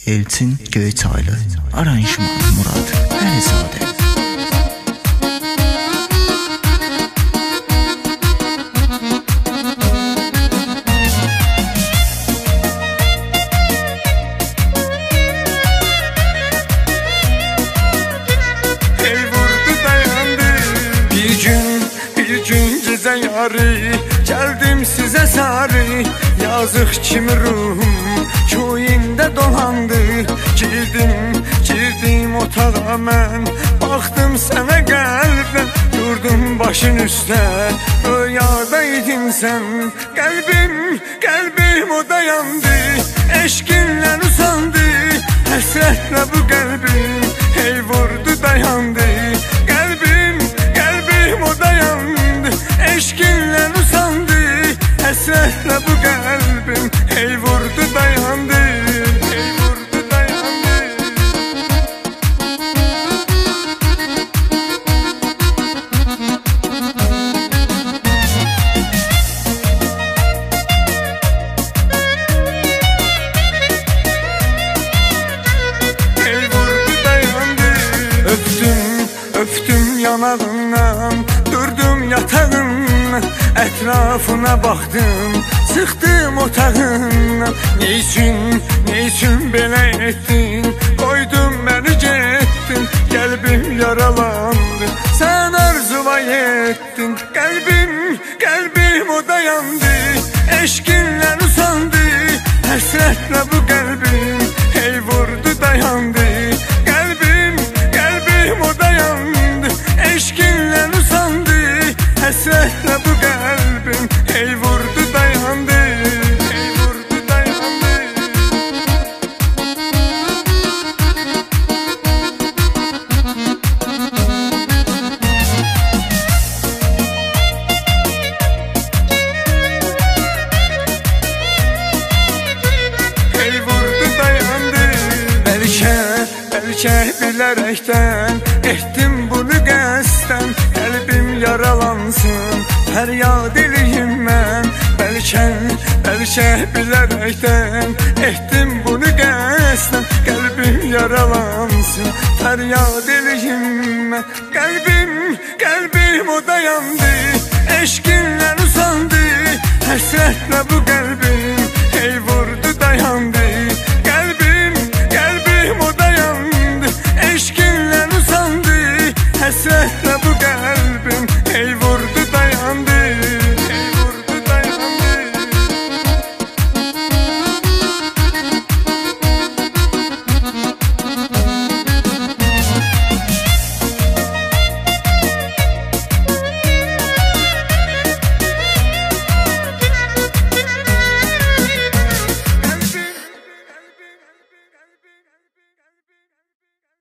Elçin Göyçaylı, aranjman Murad Əlizadə. Ey vurdu dayandı bir gün gecə yarı, gəldim sizə sarı, yazıq kimi ruhum köyündə dolandı. Girdim otağa mən, baxdım sənə qəlbim, durdum başın üstə, rüyadaydın sən. Qəlbim o dayandı, eşqinlə usandı, həsrətlə bu qəlbim, hey vurdu dayandı. Qəlbim o dayandı, eşqinlə usandı, həsrətlə bu qəlbim, hey vurdu dayandı. Öptüm yanağından, durdum yatağından, ətrafına baxdım, çıxdım otağından. Neyçün belə etdin, qoydun məni getdin, qəlbim yaralandı, sən arzula etdin. Qəlbim o dayandı, eşqinlə usandı, həsrətlə bu qəlbim, hey vurdu dayandı. Qəlbim o dayandı, eşqinlə usandı, həsrətlə bu qəlbim, hey vurdu dayandı. Bəlkə bilərəkdən etdim bunu qəsdən, qəlbim yaralansın, fəryad eləyim mən. Bəlkə bilərəkdən etdim bunu qəsdən, qəlbim yaralansın, fəryad eləyim mən. Qəlbim o dayandı, eşqinlə usandı, həsrətlə bu qəlbim,